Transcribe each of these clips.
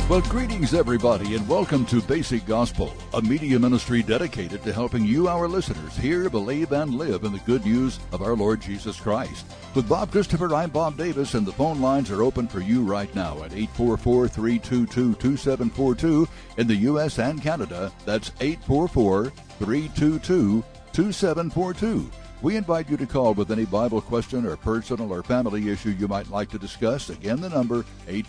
Well, greetings, everybody, and welcome to Basic Gospel, a media ministry dedicated to helping you, our listeners, hear, believe, and live in the good news of our Lord Jesus Christ. With Bob Christopher, I'm Bob Davis, and the phone lines are open for you right now at 844-322-2742 in the U.S. and Canada. That's 844-322-2742. We invite you to call with any Bible question or personal or family issue you might like to discuss. Again, the number,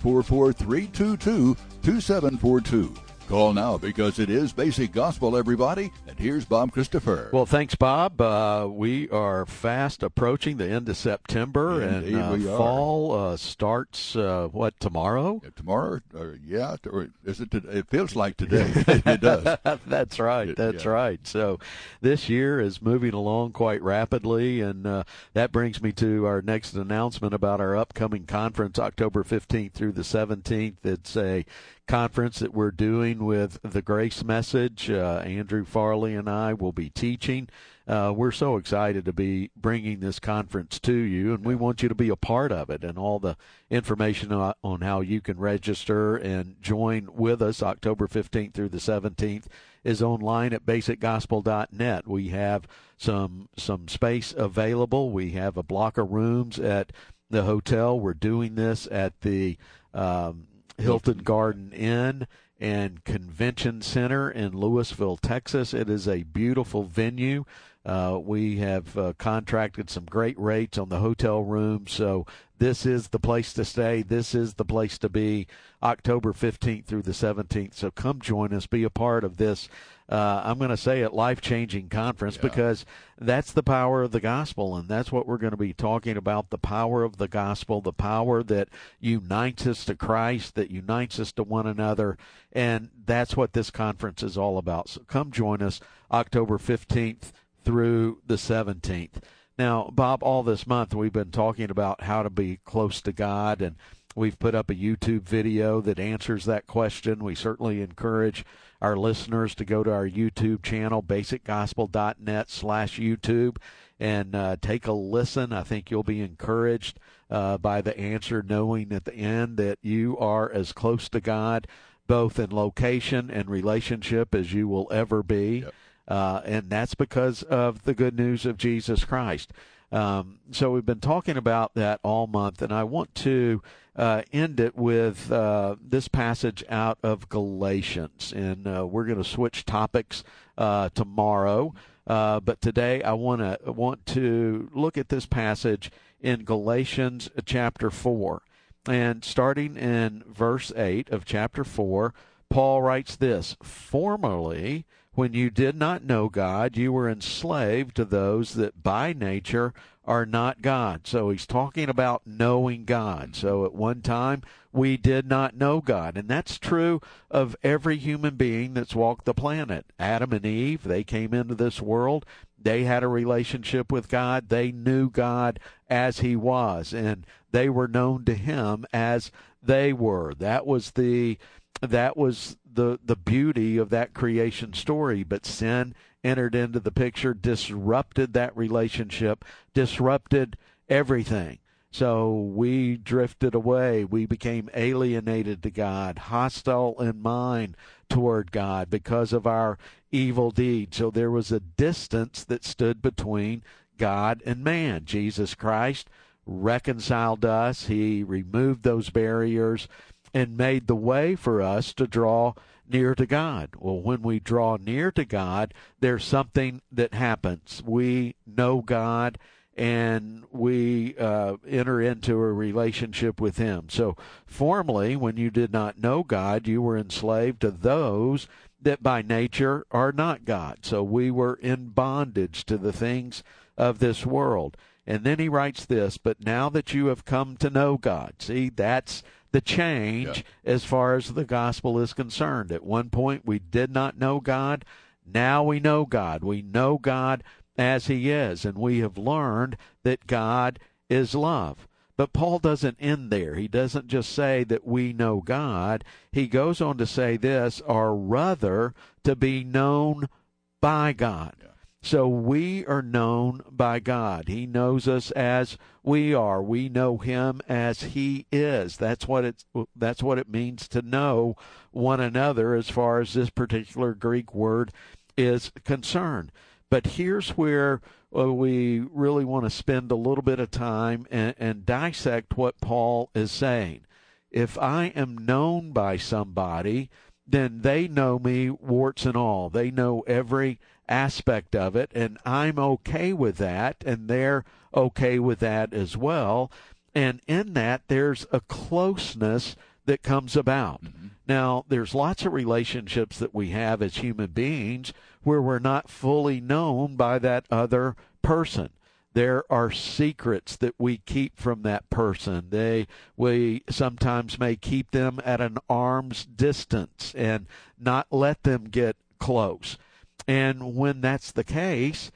844-322-2742. Call now because it is Basic Gospel, everybody. And here's Bob Christopher. Well, thanks, Bob. We are fast approaching the end of September, Indeed, and we are. Fall starts, tomorrow? Tomorrow? Yeah. Or is it today? It feels like today. It does. That's right. That's right. So this year is moving along quite rapidly, and that brings me to our next announcement about our upcoming conference, October 15th through the 17th. It's a conference that we're doing with the Grace Message. Andrew Farley and I will be teaching. We're so excited to be bringing this conference to you, and we want you to be a part of it. And all the information on how you can register and join with us October 15th through the 17th is online at basicgospel.net. We have some space available. We have a block of rooms at the hotel. We're doing this at the Hilton Garden Inn and Convention Center in Lewisville, Texas. It is a beautiful venue. We have contracted some great rates on the hotel room, so this is the place to stay. This is the place to be October 15th through the 17th. So come join us, be a part of this. I'm going to say it, life-changing conference, because that's the power of the gospel, and that's what we're going to be talking about, the power of the gospel, the power that unites us to Christ, that unites us to one another, and that's what this conference is all about. So come join us October 15th through the 17th. Now, Bob, all this month we've been talking about how to be close to God, and we've put up a YouTube video that answers that question. We certainly encourage our listeners to go to our YouTube channel, basicgospel.net/YouTube, and take a listen. I think you'll be encouraged by the answer, knowing at the end that you are as close to God, both in location and relationship, as you will ever be. Yep. And that's because of the good news of Jesus Christ. So we've been talking about that all month, and I want to end it with this passage out of Galatians. And we're going to switch topics tomorrow, but today I want to look at this passage in Galatians chapter 4. And starting in verse 8 of chapter 4, Paul writes this: "Formerly, when you did not know God, you were enslaved to those that by nature are not God." So he's talking about knowing God. So at one time, we did not know God. And that's true of every human being that's walked the planet. Adam and Eve, they came into this world. They had a relationship with God. They knew God as he was, and they were known to him as they were. That was the beauty of that creation story. But sin entered into the picture, disrupted that relationship, disrupted everything. So we drifted away. We became alienated to God, hostile in mind toward God because of our evil deeds. So there was a distance that stood between God and man. Jesus Christ reconciled us. He removed those barriers and made the way for us to draw near to God. Well, when we draw near to God, there's something that happens. We know God, and we enter into a relationship with him. So formerly, when you did not know God, you were enslaved to those that by nature are not God. So we were in bondage to the things of this world. And then he writes this: "But now that you have come to know God," see, that's the change as far as the gospel is concerned. At one point, we did not know God. Now we know God. We know God as he is, and we have learned that God is love. But Paul doesn't end there. He doesn't just say that we know God. He goes on to say this: "or rather to be known by God." So we are known by God. He knows us as we are. We know him as he is. That's what it means to know one another as far as this particular Greek word is concerned. But here's where we really want to spend a little bit of time and dissect what Paul is saying. If I am known by somebody, then they know me warts and all. They know every aspect of it, and I'm okay with that, and they're okay with that as well. And in that, there's a closeness that comes about. Mm-hmm. Now, there's lots of relationships that we have as human beings where we're not fully known by that other person. There are secrets that we keep from that person. We sometimes may keep them at an arm's distance and not let them get close. And when that's the case,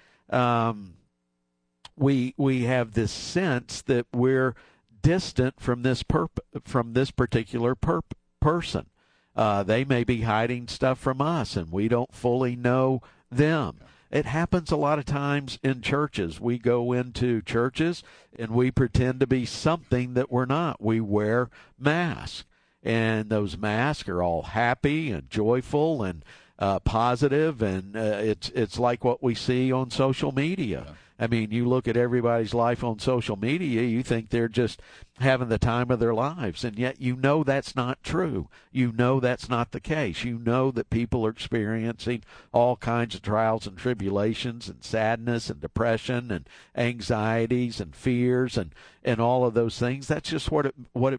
we have this sense that we're distant from this particular person. They may be hiding stuff from us, and we don't fully know them. It happens a lot of times in churches. We go into churches and we pretend to be something that we're not. We wear masks, and those masks are all happy and joyful and positive, and it's like what we see on social media. Yeah. I mean, you look at everybody's life on social media, you think they're just having the time of their lives, and yet you know that's not true. You know that's not the case. You know that people are experiencing all kinds of trials and tribulations and sadness and depression and anxieties and fears and all of those things. That's just part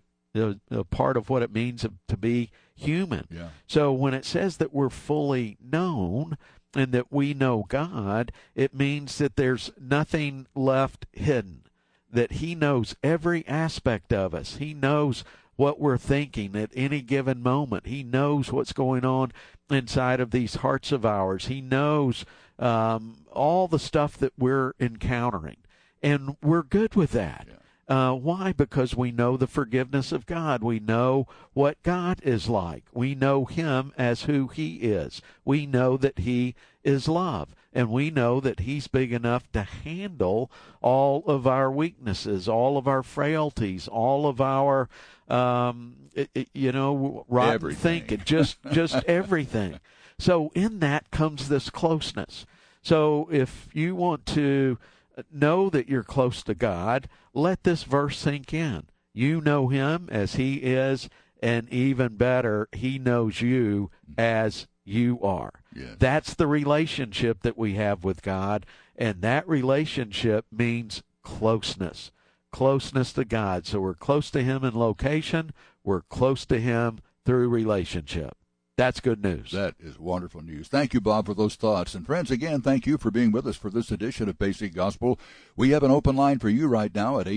of what it means to be human. Yeah. So when it says that we're fully known and that we know God, it means that there's nothing left hidden, that he knows every aspect of us. He knows what we're thinking at any given moment. He knows what's going on inside of these hearts of ours. He knows all the stuff that we're encountering, and we're good with that. Yeah. Why? Because we know the forgiveness of God. We know what God is like. We know him as who he is. We know that he is love. And we know that he's big enough to handle all of our weaknesses, all of our frailties, all of our, rotten everything. Thinking, just everything. So in that comes this closeness. So if you want to know that you're close to God, let this verse sink in. You know him as he is, and even better, he knows you as you are. Yes. That's the relationship that we have with God, and that relationship means closeness to God. So we're close to him in location, we're close to him through relationship. That's good news. That is wonderful news. Thank you, Bob, for those thoughts. And friends, again, thank you for being with us for this edition of Basic Gospel. We have an open line for you right now at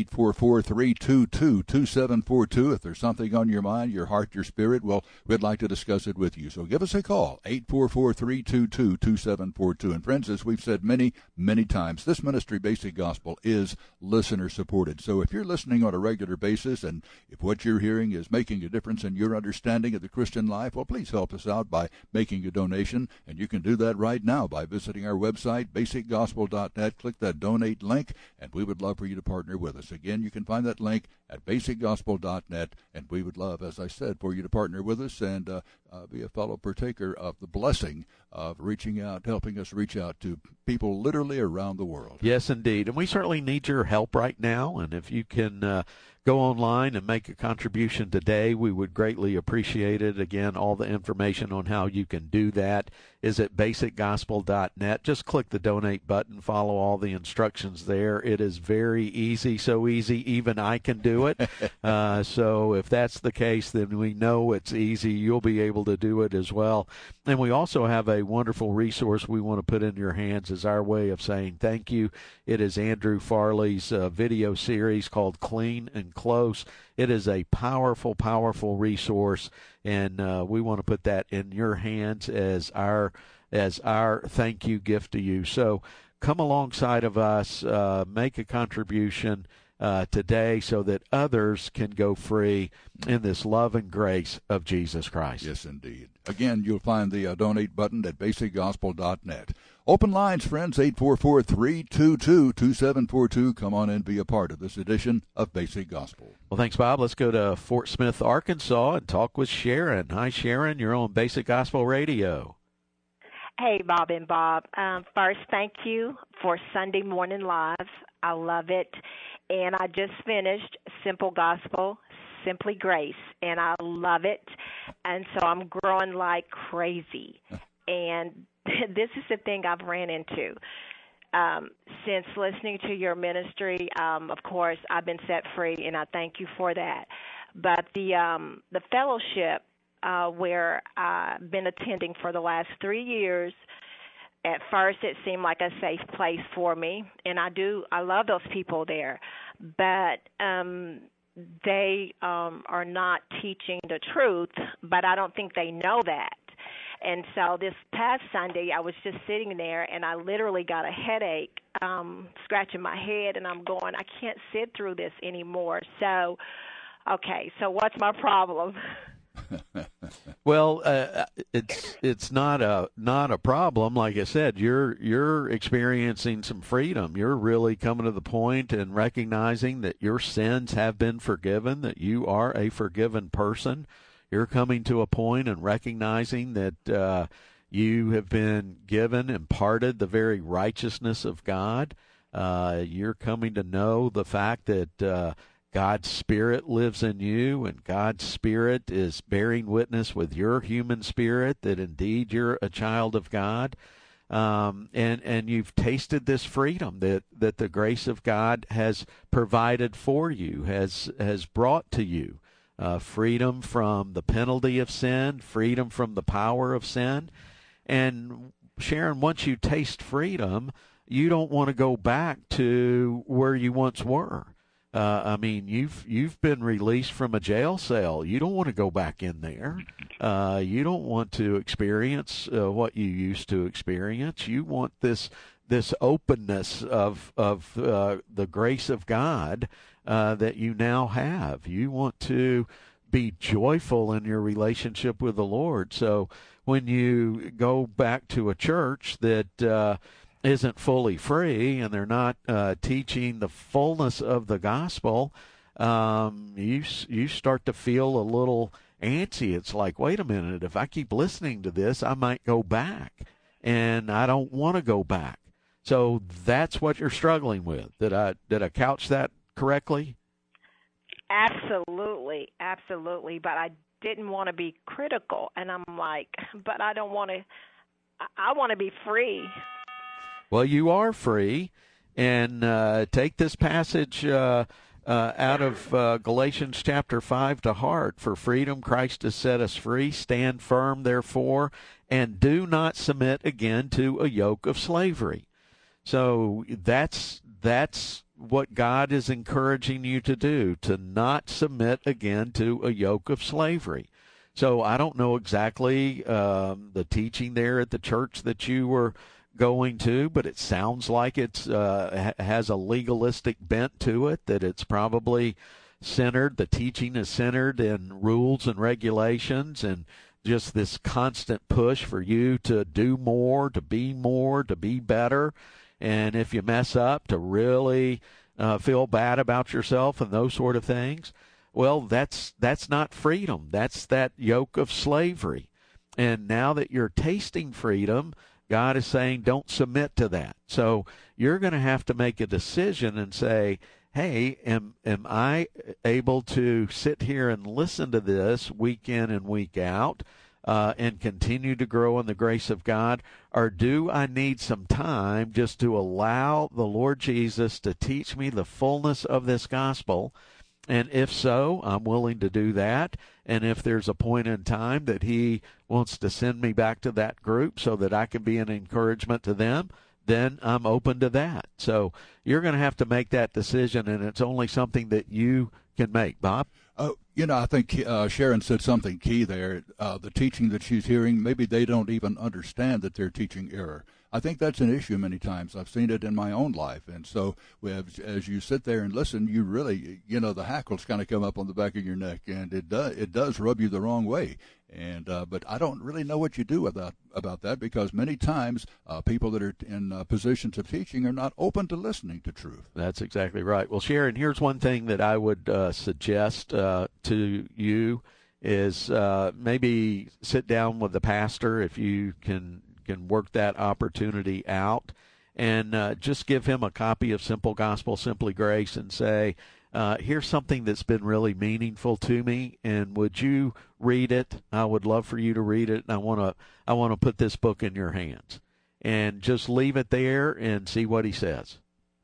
844-322-2742. If there's something on your mind, your heart, your spirit, well, we'd like to discuss it with you. So give us a call, 844-322-2742. And friends, as we've said many, many times, this ministry, Basic Gospel, is listener-supported. So if you're listening on a regular basis and if what you're hearing is making a difference in your understanding of the Christian life, well, please help us out by making a donation, and you can do that right now by visiting our website, basicgospel.net. Click that donate link, and we would love for you to partner with us. Again, you can find that link at basicgospel.net, and we would love, as I said, for you to partner with us and be a fellow partaker of the blessing of reaching out, helping us reach out to people literally around the world. Yes, indeed, and we certainly need your help right now, and if you can go online and make a contribution today, we would greatly appreciate it. Again, all the information on how you can do that is at basicgospel.net. Just click the donate button, follow all the instructions there. It is very easy, so easy even I can do it. So if that's the case, then we know it's easy. You'll be able to do it as well. And we also have a wonderful resource we want to put in your hands as our way of saying thank you. It is Andrew Farley's video series called Clean and Close. It is a powerful, powerful resource, and we want to put that in your hands as our thank you gift to you. So come alongside of us, make a contribution today so that others can go free in this love and grace of Jesus Christ. Yes, indeed. Again, you'll find the donate button at basicgospel.net. Open lines, friends, 844-322-2742. Come on and be a part of this edition of Basic Gospel. Well, thanks, Bob. Let's go to Fort Smith, Arkansas, and talk with Sharon. Hi, Sharon. You're on Basic Gospel Radio. Hey, Bob and Bob. First, thank you for Sunday Morning Live. I love it. And I just finished Simple Gospel, Simply Grace, and I love it. And so I'm growing like crazy. And this is the thing I've ran into. Since listening to your ministry, of course, I've been set free, and I thank you for that. But the fellowship where I've been attending for the last 3 years, at first it seemed like a safe place for me, and I love those people there. But they are not teaching the truth, but I don't think they know that. And so this past Sunday, I was just sitting there, and I literally got a headache, scratching my head, and I'm going, I can't sit through this anymore. So, okay, so what's my problem? Well, it's not a problem. Like I said, you're experiencing some freedom. You're really coming to the point and recognizing that your sins have been forgiven, that you are a forgiven person. You're coming to a point and recognizing that you have been given, imparted the very righteousness of God. You're coming to know the fact that God's Spirit lives in you, and God's Spirit is bearing witness with your human spirit that indeed you're a child of God. And you've tasted this freedom that the grace of God has provided for you, has brought to you. Freedom from the penalty of sin, freedom from the power of sin. And Sharon, once you taste freedom, you don't want to go back to where you once were. I mean, you've been released from a jail cell. You don't want to go back in there. You don't want to experience what you used to experience. You want this openness of the grace of God that you now have. You want to be joyful in your relationship with the Lord. So when you go back to a church that isn't fully free and they're not teaching the fullness of the gospel, you start to feel a little antsy. It's like, wait a minute, if I keep listening to this, I might go back, and I don't want to go back. So that's what you're struggling with. Did I couch that correctly? Absolutely. But I didn't want to be critical, and I'm like, but I don't want to. I want to be free. Well, you are free, and take this passage out of Galatians chapter 5 to heart. For freedom Christ has set us free. Stand firm, therefore, and do not submit again to a yoke of slavery. So that's what God is encouraging you to do, to not submit again to a yoke of slavery. So I don't know exactly the teaching there at the church that you were going to, but it sounds like it's has a legalistic bent to it, that it's probably centered, the teaching is centered in rules and regulations and just this constant push for you to do more, to be better. And if you mess up, to really feel bad about yourself and those sort of things. Well, that's not freedom. That's that yoke of slavery. And now that you're tasting freedom, God is saying don't submit to that. So you're going to have to make a decision and say, hey, am I able to sit here and listen to this week in and week out and continue to grow in the grace of God? Or do I need some time just to allow the Lord Jesus to teach me the fullness of this gospel? And if so, I'm willing to do that. And if there's a point in time that he wants to send me back to that group so that I can be an encouragement to them, then I'm open to that. So you're going to have to make that decision, and it's only something that you can make. Bob? I think Sharon said something key there. The teaching that she's hearing, maybe they don't even understand that they're teaching error. I think that's an issue many times. I've seen it in my own life. And so as you sit there and listen, you really, the hackles kind of come up on the back of your neck, and it does rub you the wrong way. And but I don't really know what you do about that, because many times people that are in positions of teaching are not open to listening to truth. That's exactly right. Well, Sharon, here's one thing that I would suggest to you is maybe sit down with the pastor if you can work that opportunity out, and just give him a copy of Simple Gospel, Simply Grace, and say, here's something that's been really meaningful to me, and would you read it? I would love for you to read it, and I want to put this book in your hands. And just leave it there and see what he says.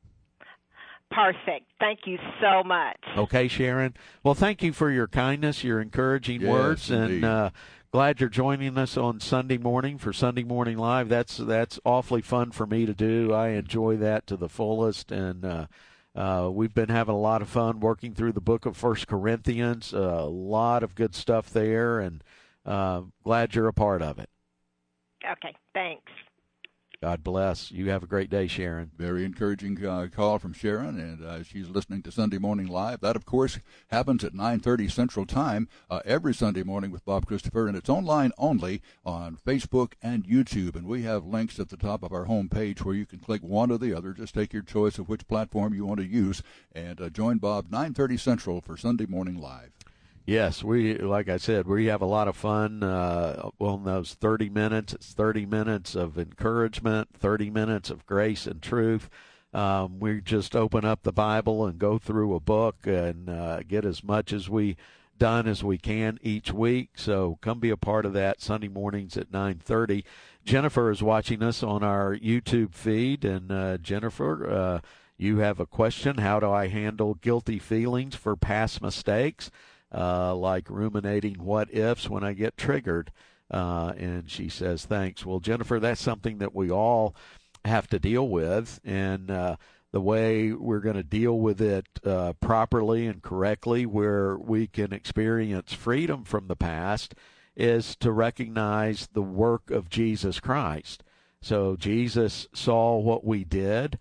Perfect. Thank you so much. Okay, Sharon. Well, thank you for your kindness, your encouraging words, indeed. And glad you're joining us on Sunday morning for Sunday Morning Live. That's awfully fun for me to do. I enjoy that to the fullest, and we've been having a lot of fun working through the book of 1 Corinthians. A lot of good stuff there, and glad you're a part of it. Okay, thanks. God bless. You have a great day, Sharon. Very encouraging call from Sharon, and she's listening to Sunday Morning Live. That, of course, happens at 9:30 Central Time every Sunday morning with Bob Christopher, and it's online only on Facebook and YouTube. And we have links at the top of our home page where you can click one or the other. Just take your choice of which platform you want to use, and join Bob 9:30 Central for Sunday Morning Live. Yes, like I said, we have a lot of fun on those 30 minutes. It's 30 minutes of encouragement, 30 minutes of grace and truth. We just open up the Bible and go through a book and get as much as we done as we can each week. So come be a part of that Sunday mornings at 9:30. Jennifer is watching us on our YouTube feed, and Jennifer, you have a question. How do I handle guilty feelings for past mistakes? Like ruminating what ifs when I get triggered. And she says, thanks. Well, Jennifer, that's something that we all have to deal with. And the way we're going to deal with it properly and correctly, where we can experience freedom from the past, is to recognize the work of Jesus Christ. So Jesus saw what we did.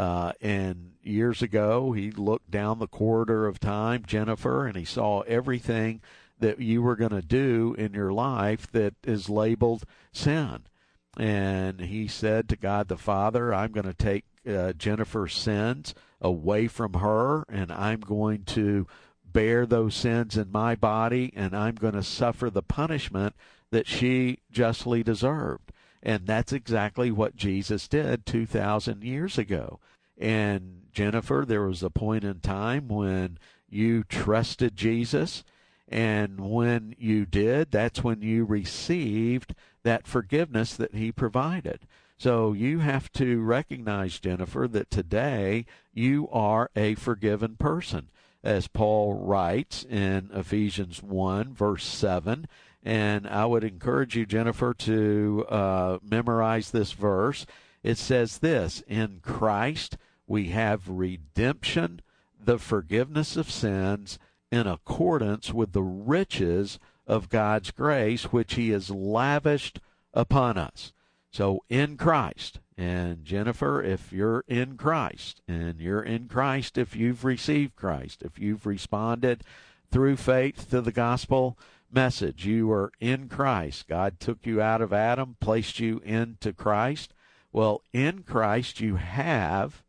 And years ago, he looked down the corridor of time, Jennifer, and he saw everything that you were going to do in your life that is labeled sin. And he said to God the Father, I'm going to take Jennifer's sins away from her, and I'm going to bear those sins in my body, and I'm going to suffer the punishment that she justly deserved. And that's exactly what Jesus did 2,000 years ago. And Jennifer, there was a point in time when you trusted Jesus, and when you did, that's when you received that forgiveness that he provided. So you have to recognize, Jennifer, that today you are a forgiven person, as Paul writes in Ephesians 1, verse 7. And I would encourage you, Jennifer, to memorize this verse. It says this: in Christ we have redemption, the forgiveness of sins, in accordance with the riches of God's grace, which he has lavished upon us. So in Christ. And Jennifer, if you're in Christ, and you're in Christ if you've received Christ, if you've responded through faith to the gospel message, you are in Christ. God took you out of Adam, placed you into Christ. Well, in Christ you have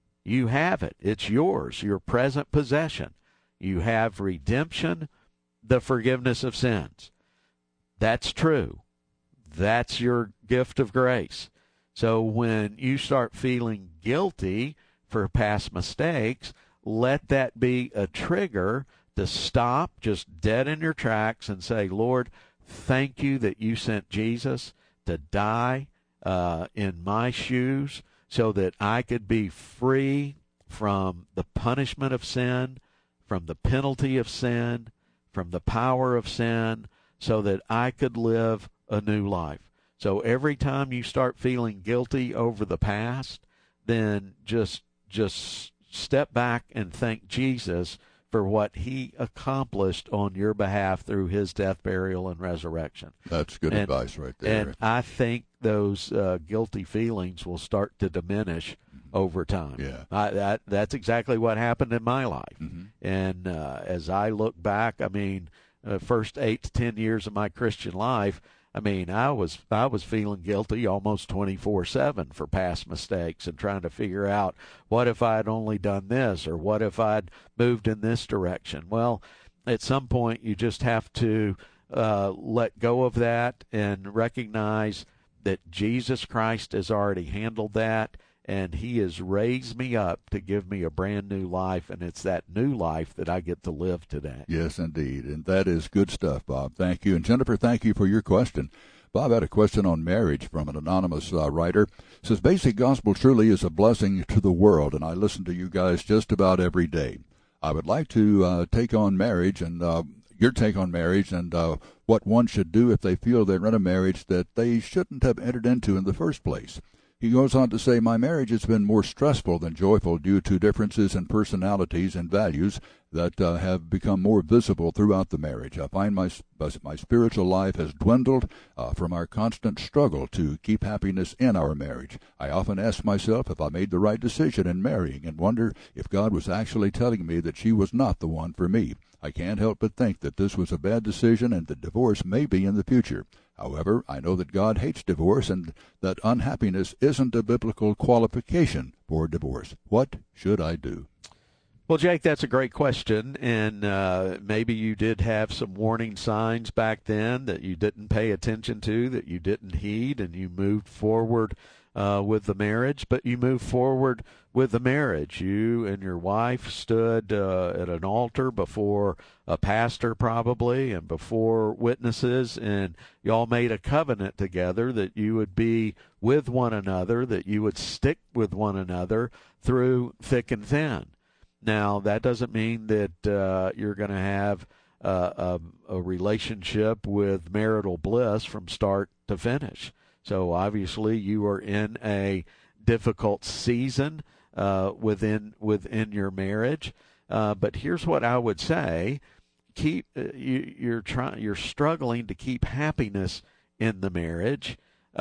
it. It's yours, your present possession. You have redemption, the forgiveness of sins. That's true. That's your gift of grace. So when you start feeling guilty for past mistakes, let that be a trigger to stop just dead in your tracks and say, Lord, thank you that you sent Jesus to die in my shoes so that I could be free from the punishment of sin, from the penalty of sin, from the power of sin, so that I could live a new life. So every time you start feeling guilty over the past, then just step back and thank Jesus for what he accomplished on your behalf through his death, burial, and resurrection. That's good advice right there. And I think those guilty feelings will start to diminish over time. Yeah. That's exactly what happened in my life. Mm-hmm. And as I look back, I mean, first 8 to 10 years of my Christian life, I mean, I was feeling guilty almost 24/7 for past mistakes and trying to figure out, what if I'd only done this, or what if I'd moved in this direction? Well, at some point you just have to let go of that and recognize that Jesus Christ has already handled that, and he has raised me up to give me a brand new life, and it's that new life that I get to live today. Yes, indeed, and that is good stuff, Bob. Thank you. And Jennifer, thank you for your question. Bob had a question on marriage from an anonymous writer. It says, Basic Gospel truly is a blessing to the world, and I listen to you guys just about every day. I would like to take on marriage and your take on marriage and what one should do if they feel they're in a marriage that they shouldn't have entered into in the first place. He goes on to say, my marriage has been more stressful than joyful due to differences in personalities and values that have become more visible throughout the marriage. I find my spiritual life has dwindled from our constant struggle to keep happiness in our marriage. I often ask myself if I made the right decision in marrying and wonder if God was actually telling me that she was not the one for me. I can't help but think that this was a bad decision and that divorce may be in the future. However, I know that God hates divorce and that unhappiness isn't a biblical qualification for divorce. What should I do? Well, Jake, that's a great question, and maybe you did have some warning signs back then that you didn't pay attention to, that you didn't heed, and you moved forward with the marriage, but you moved forward with the marriage. You and your wife stood at an altar before a pastor probably and before witnesses, and y'all made a covenant together that you would be with one another, that you would stick with one another through thick and thin. Now, that doesn't mean that you're going to have a relationship with marital bliss from start to finish. So obviously you are in a difficult season within your marriage. But here's what I would say: you're struggling to keep happiness in the marriage.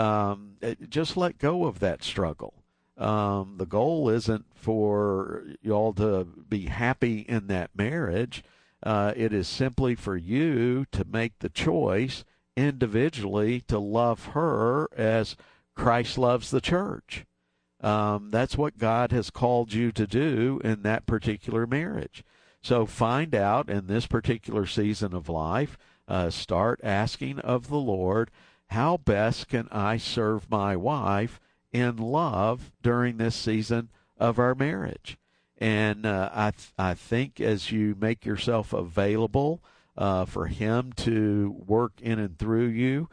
Just let go of that struggle. The goal isn't for y'all to be happy in that marriage. It is simply for you to make the choice individually to love her as Christ loves the church. That's what God has called you to do in that particular marriage. So find out in this particular season of life, start asking of the Lord, how best can I serve my wife in love during this season of our marriage? And I think as you make yourself available for him to work in and through you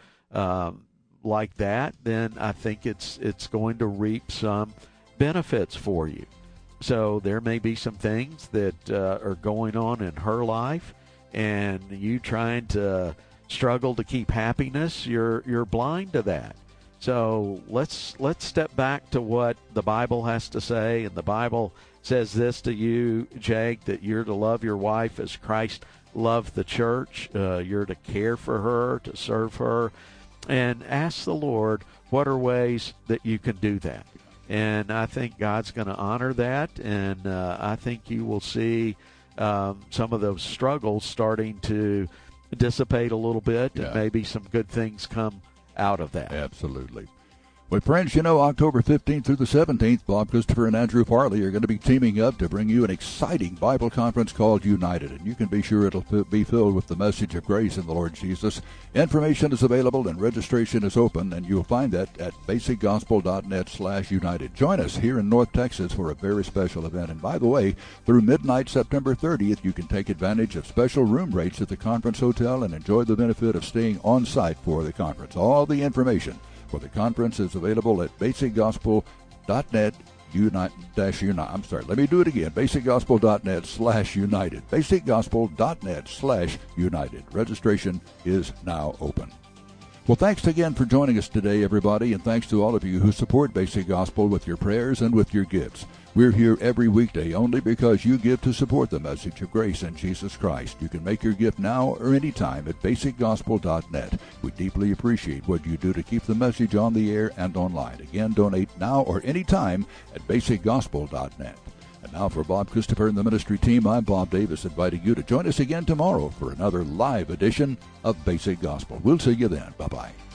like that, then I think it's going to reap some benefits for you. So there may be some things that are going on in her life, and you trying to struggle to keep happiness, you're blind to that. So let's step back to what the Bible has to say, and the Bible says this to you, Jake, that you're to love your wife as Christ loved the church. You're to care for her, to serve her, and ask the Lord what are ways that you can do that. And I think God's going to honor that, and I think you will see some of those struggles starting to dissipate a little bit, and maybe some good things come out of that. Absolutely. Well, friends, you know, October 15th through the 17th, Bob Christopher and Andrew Farley are going to be teaming up to bring you an exciting Bible conference called United, and you can be sure it'll be filled with the message of grace in the Lord Jesus. Information is available and registration is open, and you'll find that at basicgospel.net/united. Join us here in North Texas for a very special event. And by the way, through midnight September 30th, you can take advantage of special room rates at the conference hotel and enjoy the benefit of staying on site for the conference. All the information for the conference is available at basicgospel.net basicgospel.net/united. basicgospel.net/united. Registration is now open. Well, thanks again for joining us today, everybody, and thanks to all of you who support Basic Gospel with your prayers and with your gifts. We're here every weekday only because you give to support the message of grace in Jesus Christ. You can make your gift now or anytime at basicgospel.net. We deeply appreciate what you do to keep the message on the air and online. Again, donate now or anytime at basicgospel.net. And now for Bob Christopher and the ministry team, I'm Bob Davis, inviting you to join us again tomorrow for another live edition of Basic Gospel. We'll see you then. Bye-bye.